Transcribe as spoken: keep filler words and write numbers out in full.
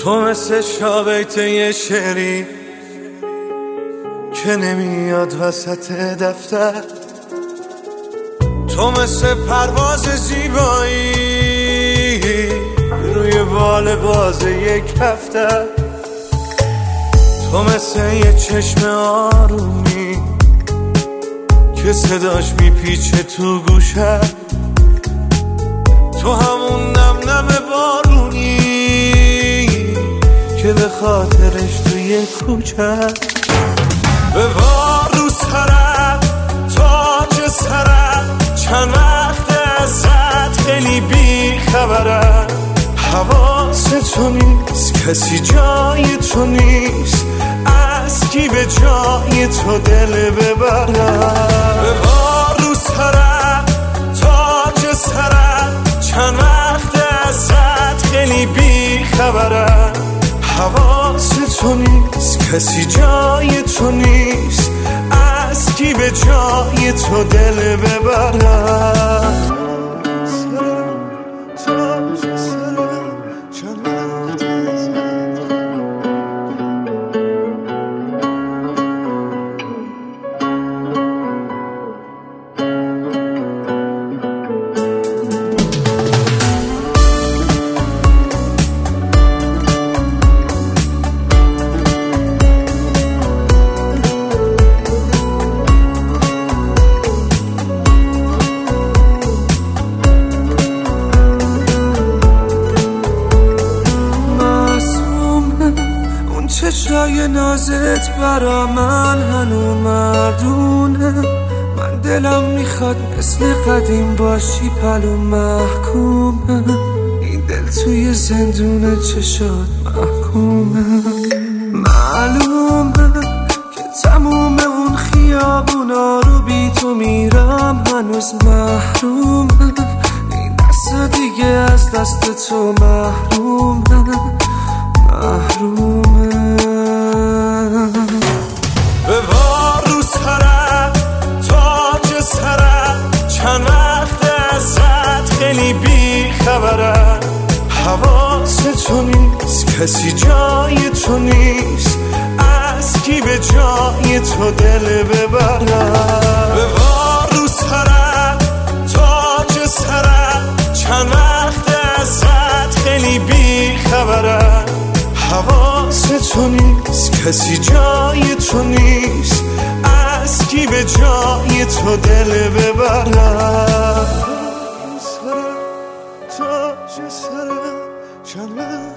تو مثل شابیت یه شعری که نمیاد وسط دفتر، تو مثل پرواز زیبایی روی بال باز یک هفته، تو مثل یه چشم آرومی که صداش میپیچه تو گوشه، تو همون نم نم بارونی که به خاطرش توی کوچه ببار رو سرم تاج سرم، چند وقت ازت خیلی بی خبرم، حواس تو نیست کسی جای تو نیست، از کی به جای تو دل ببرم. ببار رو سرم تاج سرم، چند وقت ازت خیلی بی خبرم، حواس تو نیست کسی جای تو نیست، از کی به جای تو دل ببرم. چشای نازت برا من هنو مردونه، من دلم میخواد مثل قدیم باشی پلو محکومه، این دل توی زندون چشات محکومه، معلومه که تموم اون خیابونا رو بی تو میرم هنوز محرومه، این دست دیگه از دست تو محرومه محرومه. ببار رو سرم تاج سرم، چند وقت ازت خیلی بی خبرم، حواس تو نیست کسی جای تو نیست، از کی به جای تو دل ببرم. ببار رو سرم تاج سرم، چند وقت ازت خیلی بی خبرم، حواس تو نیست کسی جای تو نیست، از کی به جای تو دل ببرم. سرم تاج سرم، چند